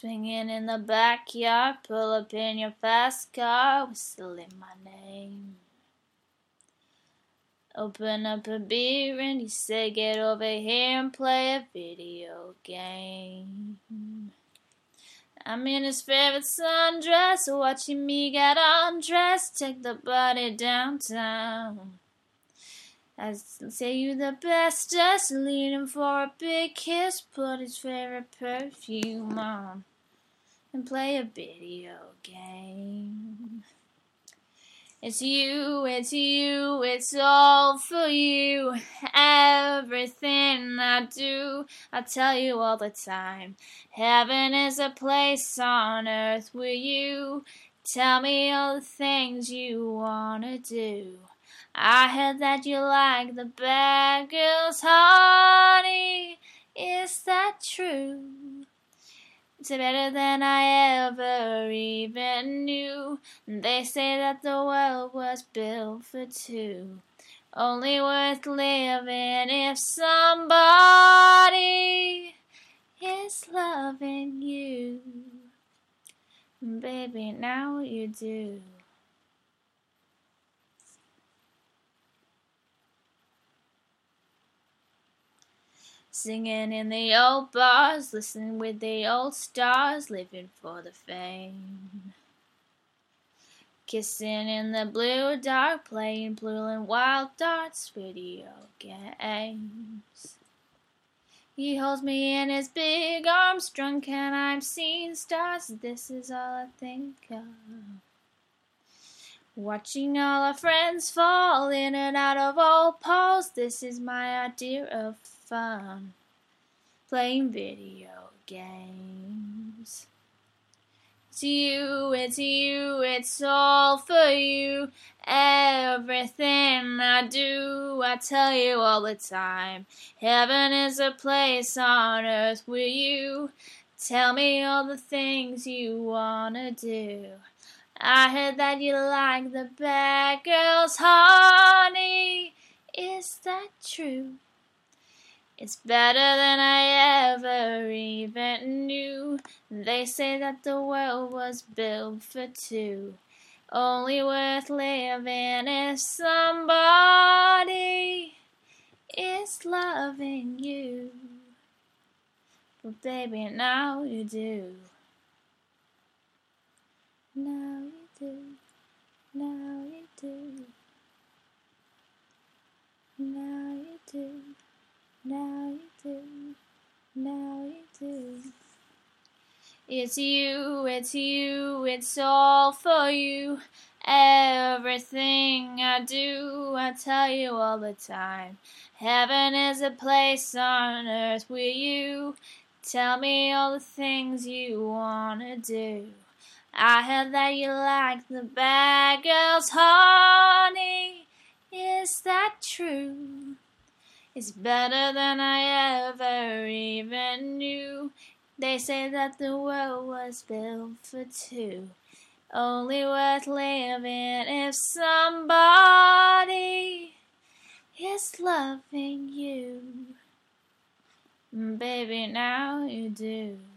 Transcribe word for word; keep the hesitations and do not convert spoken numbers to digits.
Swinging in the backyard, pull up in your fast car, whistling my name. Open up a beer and you say get over here and play a video game. I'm in his favorite sundress, watching me get undressed, take the body downtown. I say you the bestest, leaning for a big kiss, put his favorite perfume on, and play a video game. It's you, it's you, it's all for you. Everything I do, I tell you all the time. Heaven is a place on earth with you. Tell me all the things you wanna do. I heard that you like the bad girls, honey. Is that true? It's better than I ever even knew. They say that the world was built for two. Only worth living if somebody is loving you. Baby, now you do. Singing in the old bars, listening with the old stars, living for the fame. Kissing in the blue dark, playing blue and wild darts, video games. He holds me in his big arms, drunk and I'm seeing stars, this is all I think of. Watching all our friends fall in and out of old poles, this is my idea of fun. Playing video games. It's you, it's you, it's all for you. Everything I do, I tell you all the time. Heaven is a place on earth with you. Tell me all the things you wanna do. I heard that you like the bad girls, honey. Is that true? It's better than I ever even knew. They say that the world was built for two. Only worth living if somebody is loving you. But baby, now you do. Now you do. Now you do. Now you do. Now you do, now you do. It's you, it's you, it's all for you. Everything I do, I tell you all the time. Heaven is a place on earth with you. Tell me all the things you wanna do. I heard that you like the bad girls, honey. Is that true? It's better than I ever even knew. They say that the world was built for two. Only worth living if somebody is loving you. Baby, now you do.